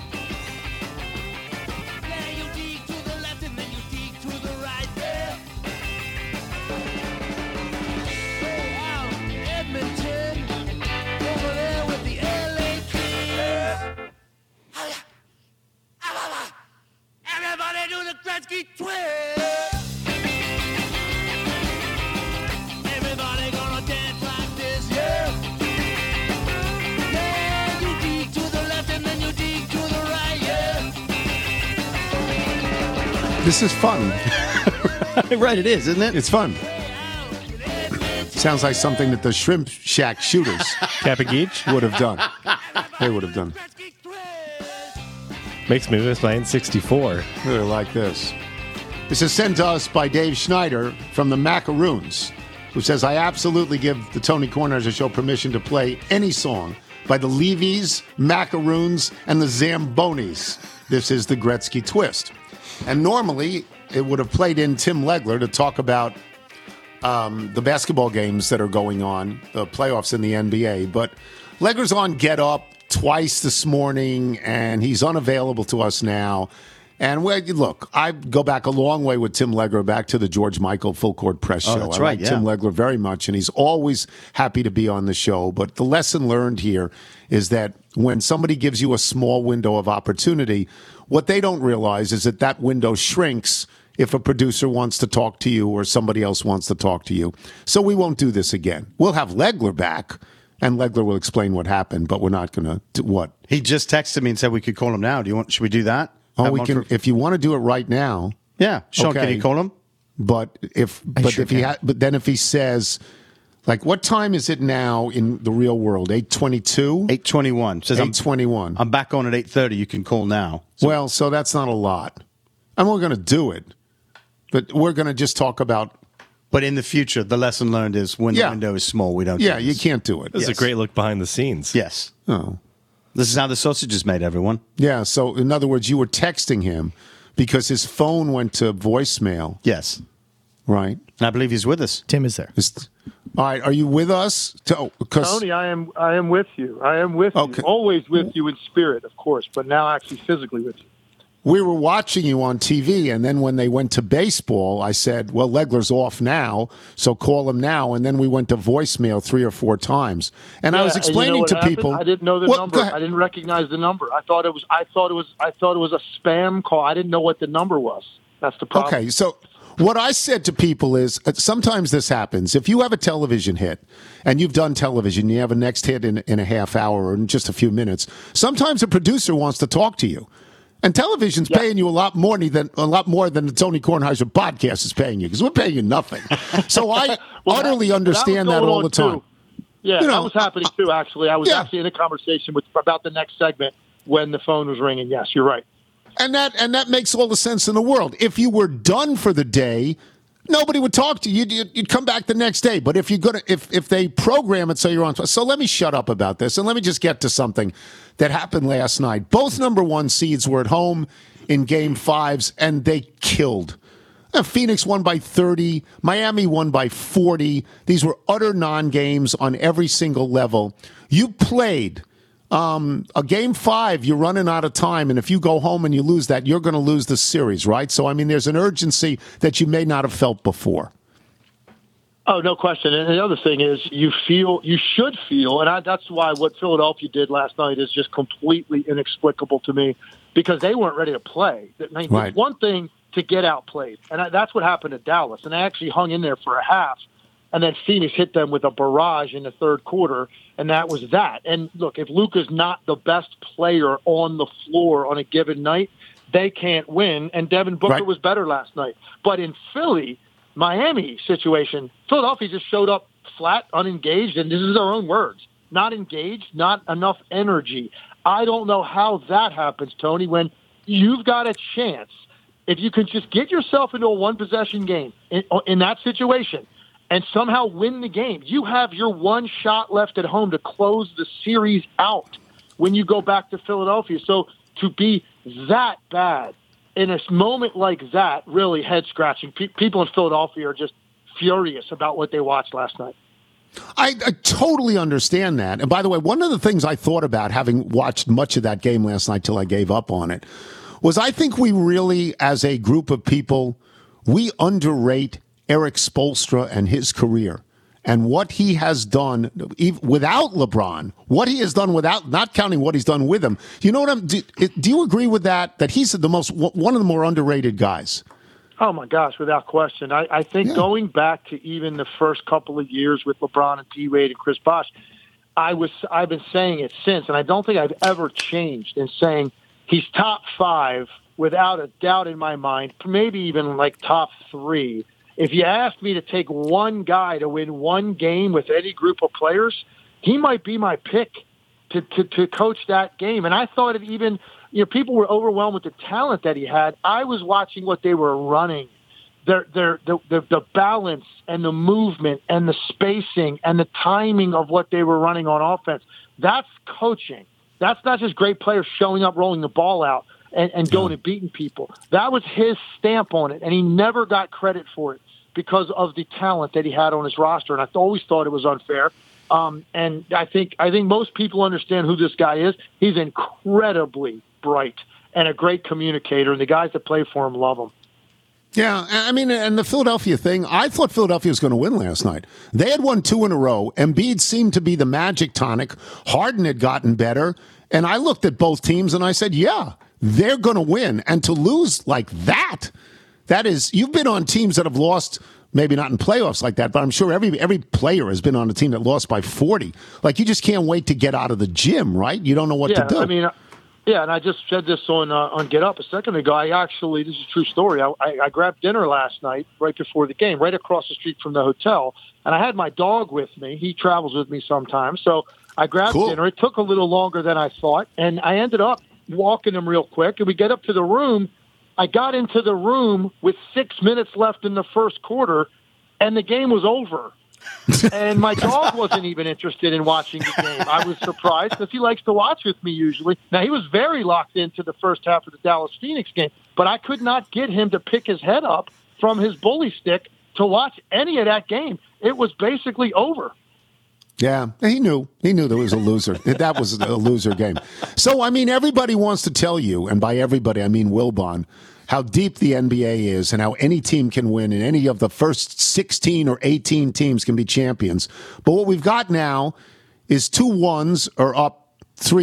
This is fun. Right, it is, isn't it? It's fun. Sounds like something that the Shrimp Shack shooters Cappageech would have done. They would have done. Makes me miss my N64. Really like this. This is sent to us by Dave Schneider from the Macaroons, who says, I absolutely give the Tony Kornheiser Show permission to play any song by the Levies, Macaroons, and the Zambonis. this is the Gretzky twist. And normally, it would have played in Tim Legler to talk about the basketball games that are going on, the playoffs in the NBA. But Legler's on Get Up twice this morning, and he's unavailable to us now. And look, I go back a long way with Tim Legler, back to the George Michael Full Court Press show. That's I right, like Tim Legler very much, and he's always happy to be on the show. But the lesson learned here is that when somebody gives you a small window of opportunity, what they don't realize is that that window shrinks if a producer wants to talk to you or somebody else wants to talk to you. So we won't do this again. We'll have Legler back, and Legler will explain what happened, but we're not going to do what? He just texted me and said we could call him now. Should we do that? Oh, we can. If you want to do it right now. Yeah, Sean, okay. Can you call him? But then if he says, like, what time is it now in the real world? 8:22. 8:21. Says 8:21. I'm back on at 8:30. You can call now. So that's not a lot. And we're going to do it, but we're going to just talk about. But in the future, the lesson learned is when the window is small, we don't. Yeah, you can't do it. This is a great look behind the scenes. Yes. Oh. This is how the sausage is made, everyone. Yeah, so in other words, you were texting him because his phone went to voicemail. Yes. Right. And I believe he's with us. Tim is there. All right, are you with us? Tony, I am with you. I am with you. Always with you in spirit, of course, but now actually physically with you. We were watching you on TV, and then when they went to baseball, I said, well, Legler's off now, so call him now. And then we went to voicemail 3 or 4 times. And I was explaining to people. I didn't know the number. I didn't recognize the number. I thought it was a spam call. I didn't know what the number was. That's the problem. Okay, so what I said to people is sometimes this happens. If you have a television hit and you've done television, you have a next hit in a half hour or in just a few minutes, sometimes a producer wants to talk to you. And television's paying you a lot more than the Tony Kornheiser podcast is paying you, because we're paying you nothing. So I utterly understand that all the time. Too. Yeah, that was happening too. Actually, I was actually in a conversation about the next segment when the phone was ringing. Yes, you're right. And that makes all the sense in the world. If you were done for the day, nobody would talk to you. You'd come back the next day. But if they program it so you're on. So let me shut up about this, and let me just get to something that happened last night. Both number 1 seeds were at home in Game 5s, and they killed. Phoenix won by 30. Miami won by 40. These were utter non-games on every single level. You played a Game 5, you're running out of time, and if you go home and you lose that, you're going to lose the series, right? So, I mean, there's an urgency that you may not have felt before. Oh, no question. And the other thing is you should feel, and that's why what Philadelphia did last night is just completely inexplicable to me, because they weren't ready to play. It's one thing to get outplayed, and that's what happened at Dallas. And they actually hung in there for a half, and then Phoenix hit them with a barrage in the third quarter, and that was that. And look, if Luka's not the best player on the floor on a given night, they can't win, and Devin Booker was better last night. But in Miami situation, Philadelphia just showed up flat, unengaged, and this is their own words. Not engaged, not enough energy. I don't know how that happens, Tony, when you've got a chance. If you can just get yourself into a one-possession game in that situation and somehow win the game, you have your one shot left at home to close the series out when you go back to Philadelphia. So to be that bad in a moment like that, really head-scratching. People in Philadelphia are just furious about what they watched last night. I totally understand that. And by the way, one of the things I thought about, having watched much of that game last night till I gave up on it, was I think we really, as a group of people, we underrate Eric Spoelstra and his career. And what he has done without LeBron, what he has done without, not counting what he's done with him. You know what do you agree with that? That he's one of the more underrated guys? Oh my gosh, without question. I think going back to even the first couple of years with LeBron and D Wade and Chris Bosh, I've been saying it since, and I don't think I've ever changed in saying he's top 5 without a doubt in my mind, maybe even like top 3. If you asked me to take one guy to win one game with any group of players, he might be my pick to coach that game. And I thought it even, people were overwhelmed with the talent that he had. I was watching what they were running, the balance and the movement and the spacing and the timing of what they were running on offense. That's coaching. That's not just great players showing up, rolling the ball out. and going and beating people. That was his stamp on it, and he never got credit for it because of the talent that he had on his roster. And I always thought it was unfair. And I think most people understand who this guy is. He's incredibly bright and a great communicator, and the guys that play for him love him. Yeah, I mean, and the Philadelphia thing, I thought Philadelphia was going to win last night. They had won 2 in a row. Embiid seemed to be the magic tonic. Harden had gotten better. And I looked at both teams and I said, yeah, they're going to win. And to lose like that is, you've been on teams that have lost, maybe not in playoffs like that, but I'm sure every player has been on a team that lost by 40. Like, you just can't wait to get out of the gym, right? You don't know what to do. I mean, yeah, and I just said this on Get Up a second ago. This is a true story. I grabbed dinner last night right before the game, right across the street from the hotel, and I had my dog with me. He travels with me sometimes, so I grabbed dinner. It took a little longer than I thought, and I ended up walking him real quick, and we get up to the room. I got into the room with 6 minutes left in the first quarter, and the game was over. And my dog wasn't even interested in watching the game. I was surprised because he likes to watch with me usually. Now, he was very locked into the first half of the Dallas-Phoenix game, but I could not get him to pick his head up from his bully stick to watch any of that game. It was basically over. Yeah, he knew there was a loser. That was a loser game. So, I mean, everybody wants to tell you, and by everybody, I mean Wilbon, how deep the NBA is and how any team can win and any of the first 16 or 18 teams can be champions. But what we've got now is 2 1s are up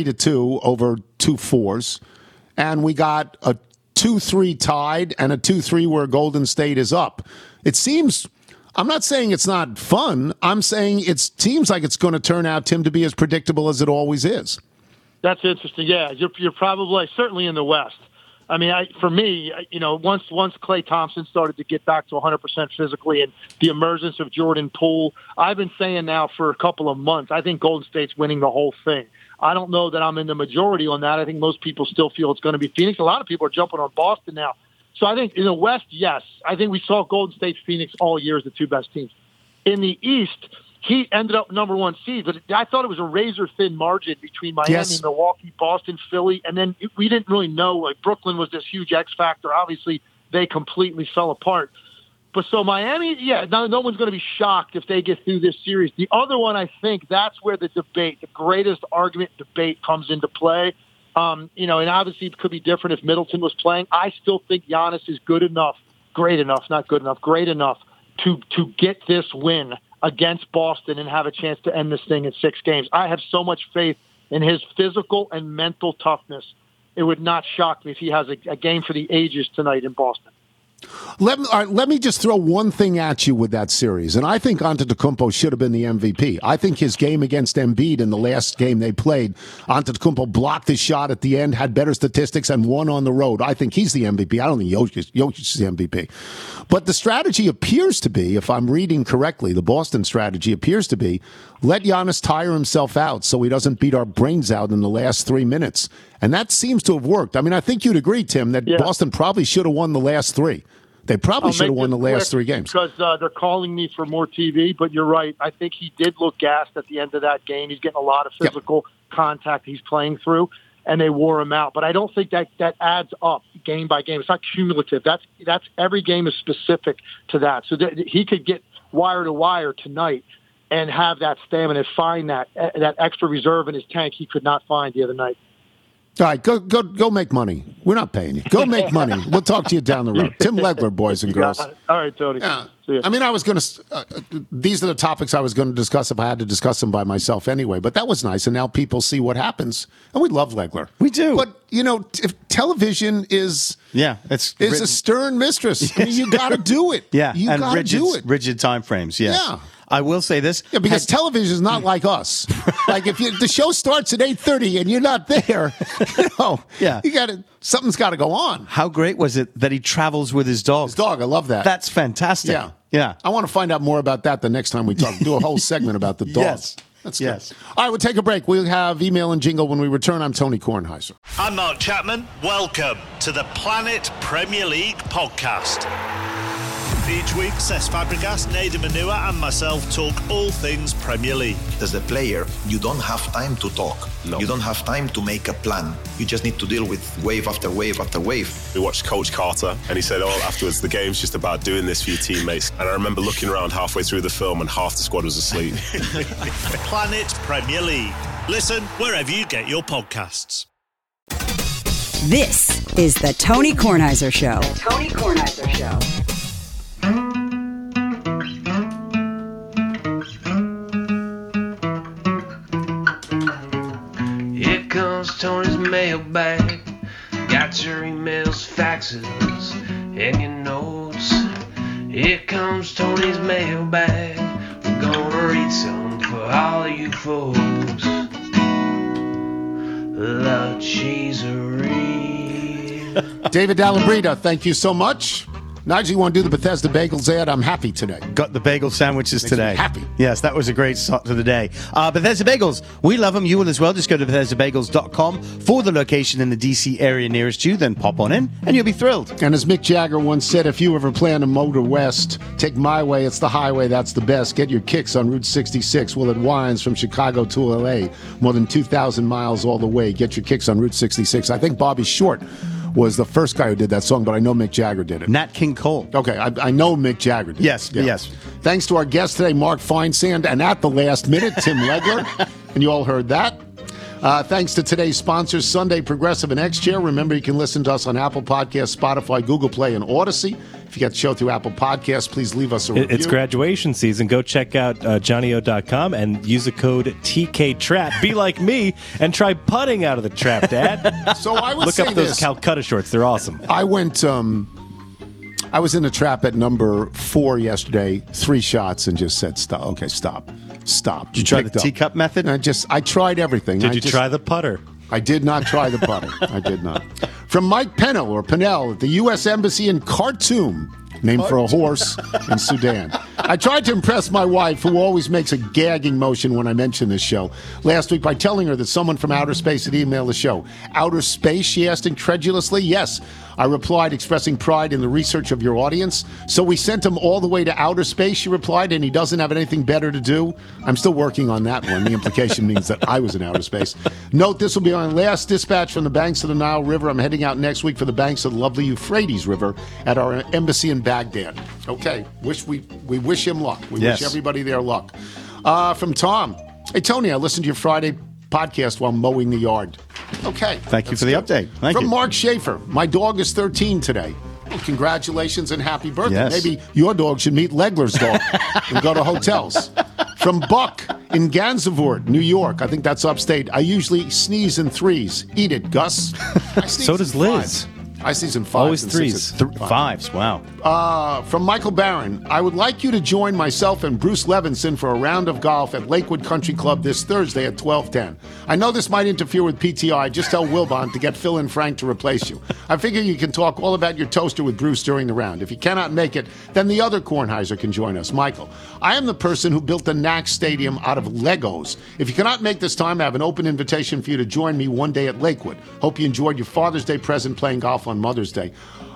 3-2 over 2 4s. And we got a 2-3 tied and a 2-3 where Golden State is up. It seems, I'm not saying it's not fun. I'm saying it seems like it's going to turn out, Tim, to be as predictable as it always is. That's interesting. Yeah, you're probably certainly in the West. I mean, for me, once Klay Thompson started to get back to 100% physically and the emergence of Jordan Poole, I've been saying now for a couple of months, I think Golden State's winning the whole thing. I don't know that I'm in the majority on that. I think most people still feel it's going to be Phoenix. A lot of people are jumping on Boston now. So I think in the West, yes. I think we saw Golden State, Phoenix all year as the 2 best teams. In the East, he ended up number 1 seed, but I thought it was a razor-thin margin between Miami, Milwaukee, Boston, Philly, and then we didn't really know. Like, Brooklyn was this huge X factor. Obviously, they completely fell apart. But so Miami, no one's going to be shocked if they get through this series. The other one, I think, that's where the greatest argument debate comes into play. And obviously it could be different if Middleton was playing. I still think Giannis is great enough to get this win against Boston and have a chance to end this thing in 6 games. I have so much faith in his physical and mental toughness. It would not shock me if he has a game for the ages tonight in Boston. Let me just throw one thing at you with that series. And I think Antetokounmpo should have been the MVP. I think his game against Embiid in the last game they played, Antetokounmpo blocked his shot at the end, had better statistics, and won on the road. I think he's the MVP. I don't think Jokic is the MVP. But the strategy appears to be, if I'm reading correctly, the Boston strategy appears to be, let Giannis tire himself out so he doesn't beat our brains out in the last 3 minutes. And that seems to have worked. I mean, I think you'd agree, Tim, that Boston probably should have won the last 3. They probably should have won the last 3 games. Because they're calling me for more TV, but you're right. I think he did look gassed at the end of that game. He's getting a lot of physical contact he's playing through, and they wore him out. But I don't think that adds up game by game. It's not cumulative. That's every game is specific to that. So that he could get wire to wire tonight and have that stamina, find that extra reserve in his tank he could not find the other night. All right, go make money. We're not paying you. Go make money. We'll talk to you down the road. Tim Legler, boys and girls. All right, Tony. Yeah. I mean, I was going to. These are the topics I was going to discuss if I had to discuss them by myself anyway. But that was nice, and now people see what happens, and we love Legler. We do. But if television is it's a stern mistress. I mean, you got to do it. Yeah, you got to do it. Rigid time frames. Yes. Yeah. I will say this. Yeah, because television is not like us. Like if the show starts at 8:30 and you're not there, something's got to go on. How great was it that he travels with his dog? His dog, I love that. That's fantastic. Yeah. I want to find out more about that the next time we talk. Do a whole segment about the dog. Yes. That's good. All right, we'll take a break. We'll have email and jingle when we return. I'm Tony Kornheiser. I'm Mark Chapman. Welcome to the Planet Premier League podcast. Each week, Cesc Fabregas, Nader Manua and myself talk all things Premier League. As a player, you don't have time to talk. No. You don't have time to make a plan. You just need to deal with wave after wave after wave. We watched Coach Carter, and he said, afterwards, the game's just about doing this for your teammates. And I remember looking around halfway through the film and half the squad was asleep. Planet Premier League. Listen wherever you get your podcasts. This is the Tony Kornheiser Show. The Tony Kornheiser Show. Here comes Tony's mailbag. Got your emails, faxes, and your notes. Here comes Tony's mailbag. We're gonna read some for all of you folks. La Cheeserie. David Dalabrita, thank you so much. Nigel, you want to do the Bethesda Bagels ad? I'm happy today. Got the bagel sandwiches Makes today. me happy. Yes, that was a great start to the day. Bethesda Bagels, we love them. You will as well. Just go to BethesdaBagels.com for the location in the DC area nearest you. Then pop on in and you'll be thrilled. And as Mick Jagger once said, if you ever plan to motor west, take my way. It's the highway. That's the best. Get your kicks on Route 66. Well, it winds from Chicago to LA. More than 2,000 miles all the way. Get your kicks on Route 66. I think Bobby Short was the first guy who did that song, but I know Mick Jagger did it. Nat King Cole. Okay, I know Mick Jagger did Yes, it. Yeah. yes. Thanks to our guest today, Mark Feinsand, and at the last minute, Tim Legler. And you all heard that. Thanks to today's sponsors, Sunday Progressive and X-Chair. Remember, you can listen to us on Apple Podcasts, Spotify, Google Play, and Odyssey. If you get the show through Apple Podcasts, please leave us a review. It's graduation season. Go check out JohnnyO.com and use the code TKTRAP. Be like me and try putting out of the trap, Dad. So I would Look say up those this. Calcutta shorts. They're awesome. I went, I was in the trap at number 4 yesterday, 3 shots, and just said, stop. Okay, stop. Stop. Did you try the Picked up. teacup method? I tried everything. Did you try the putter? I did not try the putter. I did not. From Mike Pennell, or Pennell, at the U.S. Embassy in Khartoum, named for a horse in Sudan. I tried to impress my wife, who always makes a gagging motion when I mention this show, last week by telling her that someone from outer space had emailed the show. Outer space, she asked incredulously. Yes, I replied, expressing pride in the research of your audience. So we sent him all the way to outer space, she replied, and he doesn't have anything better to do? I'm still working on that one. The implication means that I was in outer space. Note, this will be our last dispatch from the banks of the Nile River. I'm heading out next week for the banks of the lovely Euphrates River at our embassy in Baghdad. Okay, we wish him luck. We wish everybody there luck. From Tom. Hey, Tony, I listened to your Friday podcast while mowing the yard. Okay. Thank you for the update. Thank From you. Mark Schaefer. My dog is 13 today. Well, congratulations and happy birthday. Yes. Maybe your dog should meet Legler's dog and go to hotels. From Buck in Gansevoort, New York. I think that's upstate. I usually sneeze in 3s. Eat it, Gus. I sneeze So does in Liz. 5s. I sneeze in 5s. Always and 3s. 6s. 5s, wow. From Michael Barron, I would like you to join myself and Bruce Levinson for a round of golf at Lakewood Country Club this Thursday at 12:10. I know this might interfere with PTI. Just tell Wilbon to get Phil and Frank to replace you. I figure you can talk all about your toaster with Bruce during the round. If you cannot make it, then the other Kornheiser can join us. Michael, I am the person who built the NAC Stadium out of Legos. If you cannot make this time, I have an open invitation for you to join me one day at Lakewood. Hope you enjoyed your Father's Day present playing golf on Mother's Day.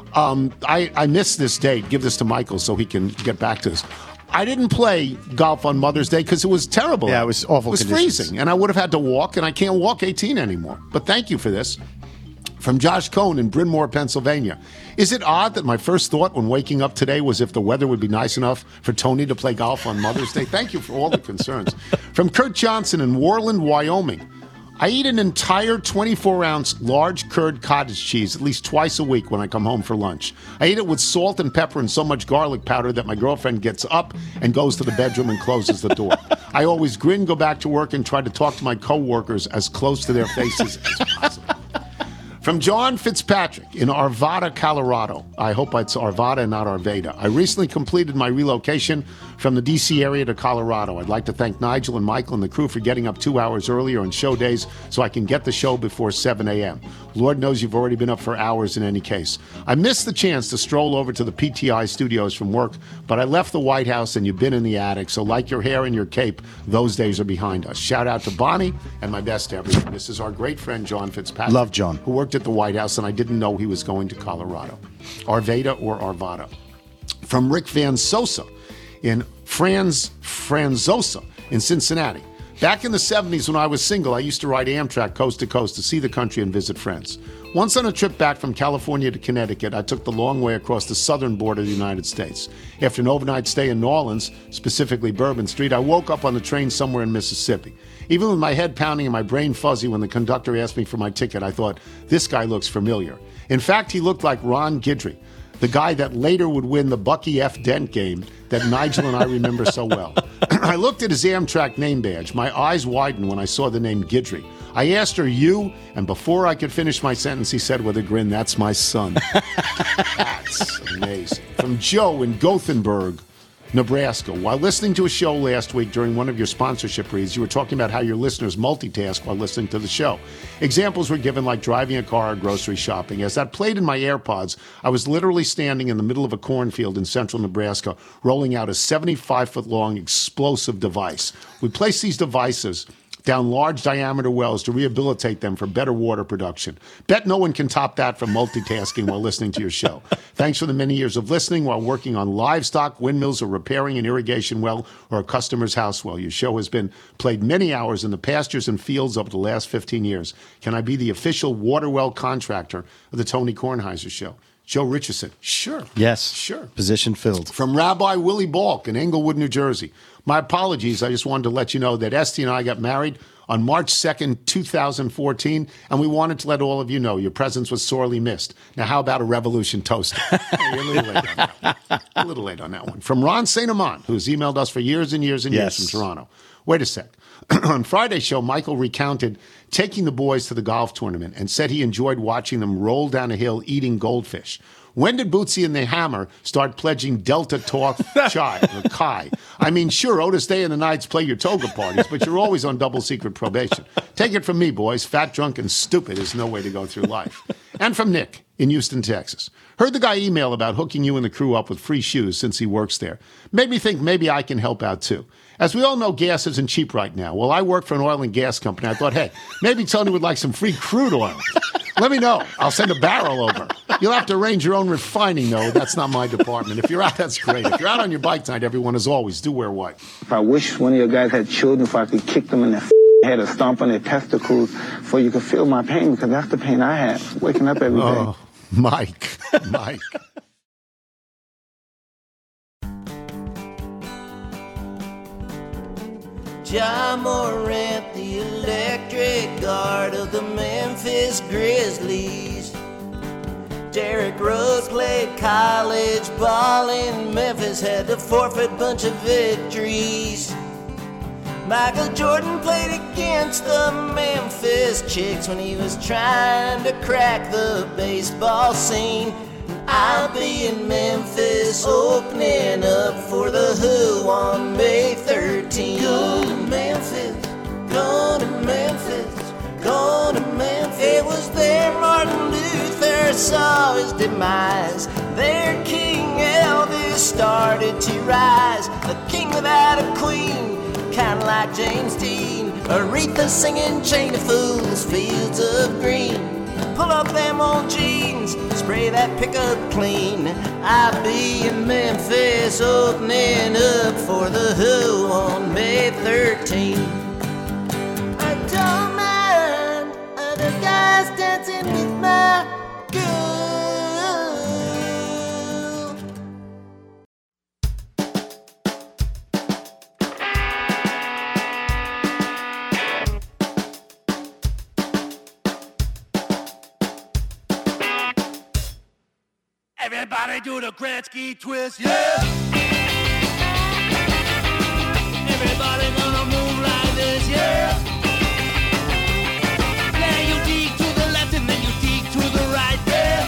I missed this date. Give this to Michael so he can get back to us. I didn't play golf on Mother's Day because it was terrible. Yeah, it was awful It was conditions. freezing, and I would have had to walk, and I can't walk 18 anymore. But thank you for this. From Josh Cohn in Bryn Mawr, Pennsylvania. Is it odd that my first thought when waking up today was if the weather would be nice enough for Tony to play golf on Mother's Day? Thank you for all the concerns. From Kurt Johnson in Worland, Wyoming. I eat an entire 24-ounce large curd cottage cheese at least twice a week when I come home for lunch. I eat it with salt and pepper and so much garlic powder that my girlfriend gets up and goes to the bedroom and closes the door. I always grin, go back to work, and try to talk to my coworkers as close to their faces as possible. From John Fitzpatrick in Arvada, Colorado. I hope it's Arvada and not Arvada. I recently completed my relocation from the D.C. area to Colorado. I'd like to thank Nigel and Michael and the crew for getting up 2 hours earlier on show days so I can get the show before 7 a.m. Lord knows you've already been up for hours in any case. I missed the chance to stroll over to the PTI studios from work, but I left the White House and you've been in the attic, so like your hair and your cape, those days are behind us. Shout out to Bonnie and my best to everyone. This is our great friend John Fitzpatrick. Love John. Who worked at the White House, and I didn't know he was going to Colorado. Arvada or Arvada. From Rick Van Sosa in Franzosa in Cincinnati. Back in the 70s when I was single, I used to ride Amtrak coast to coast to see the country and visit friends. Once on a trip back from California to Connecticut, I took the long way across the southern border of the United States. After an overnight stay in New Orleans, specifically Bourbon Street, I woke up on the train somewhere in Mississippi. Even with my head pounding and my brain fuzzy when the conductor asked me for my ticket, I thought, this guy looks familiar. In fact, he looked like Ron Guidry, the guy that later would win the Bucky F. Dent game that Nigel and I remember so well. I looked at his Amtrak name badge. My eyes widened when I saw the name Guidry. I asked her, you? And before I could finish my sentence, he said with a grin, that's my son. That's amazing. From Joe in Gothenburg, Nebraska. While listening to a show last week during one of your sponsorship reads, you were talking about how your listeners multitask while listening to the show. Examples were given like driving a car or grocery shopping. As that played in my AirPods, I was literally standing in the middle of a cornfield in central Nebraska, rolling out a 75-foot-long explosive device. We placed these devices down large diameter wells to rehabilitate them for better water production. Bet no one can top that from multitasking while listening to your show. Thanks for the many years of listening while working on livestock, windmills, or repairing an irrigation well or a customer's house well. Your show has been played many hours in the pastures and fields over the last 15 years. Can I be the official water well contractor of the Tony Kornheiser Show? Joe Richardson. Sure. Yes. Sure. Position filled. From Rabbi Willie Balk in Englewood, New Jersey. My apologies. I just wanted to let you know that Esty and I got married on March 2nd, 2014, and we wanted to let all of you know your presence was sorely missed. Now, how about a revolution toast? You're a little late on that one. A little late on that one. From Ron St. Amant, who's emailed us for years and years and years from Toronto. Wait a sec. On Friday's show, Michael recounted taking the boys to the golf tournament and said he enjoyed watching them roll down a hill eating goldfish. When did Bootsy and the Hammer start pledging Delta Talk Chi or Chi? I mean, sure, Otis Day and the Knights play your toga parties, but you're always on double secret probation. Take it from me, boys. Fat, drunk, and stupid is no way to go through life. And from Nick in Houston, Texas. Heard the guy email about hooking you and the crew up with free shoes since he works there. Made me think maybe I can help out too. As we all know, gas isn't cheap right now. Well, I work for an oil and gas company. I thought, hey, maybe Tony would like some free crude oil. Let me know. I'll send a barrel over. You'll have to arrange your own refining, though. That's not my department. If you're out, that's great. If you're out on your bike tonight, everyone, as always, do wear white. If I wish one of your guys had children, if I could kick them in their head or stomp on their testicles so you could feel my pain, because that's the pain I have, waking up every day. Oh, Mike. Ja Morant, the electric guard of the Memphis Grizzlies. Derrick Rose played college ball in Memphis, had to forfeit a bunch of victories. Michael Jordan played against the Memphis Chicks when he was trying to crack the baseball scene. I'll be in Memphis opening up for the Who on May 13th. Go to Memphis, go to Memphis, go to Memphis. It was there Martin Luther saw his demise. There King Elvis started to rise. A king without a queen, kinda like James Dean. Aretha singing Chain of Fools, Fields of Green. Pull up them old jeans, spray that pickup clean. I'll be in Memphis opening up for the Who on May 13th. I don't mind other guys dancing with my girl. Everybody do the Gretzky twist, yeah! Everybody gonna move like this, yeah! Yeah, you dig to the left and then you dig to the right, yeah!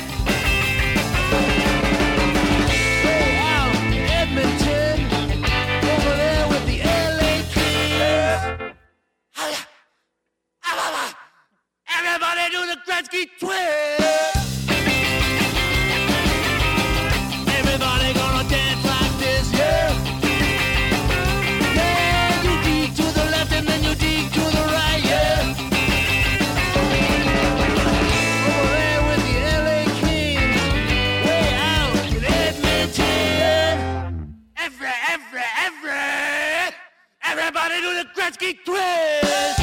Way out in Edmonton, over there with the LA Kings. Everybody do the Gretzky twist! Everybody gonna dance like this, yeah. Yeah, you dig to the left and then you dig to the right, yeah. Over there with the LA Kings, way out in Edmonton. Everybody do the Gretzky twist.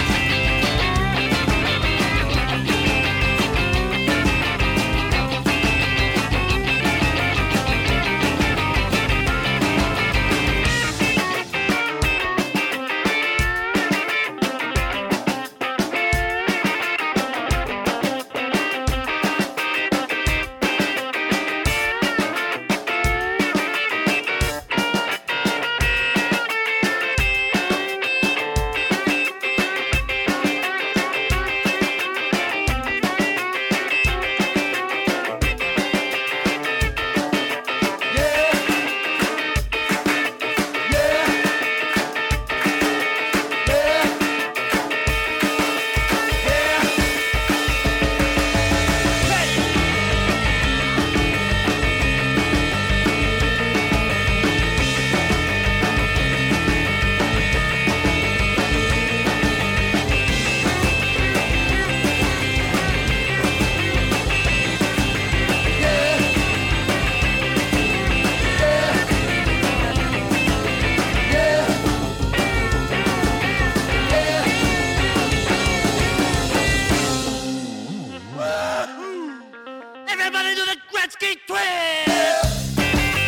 Everybody do the Gretzky twist.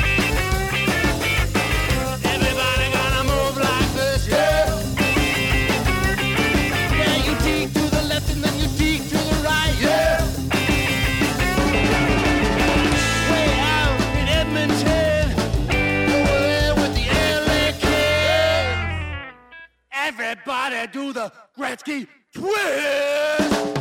Everybody gonna move like this, yeah. Yeah, you dig to the left and then you dig to the right, yeah. Way out in Edmonton, over there with the LA Kings. Everybody do the Gretzky twist.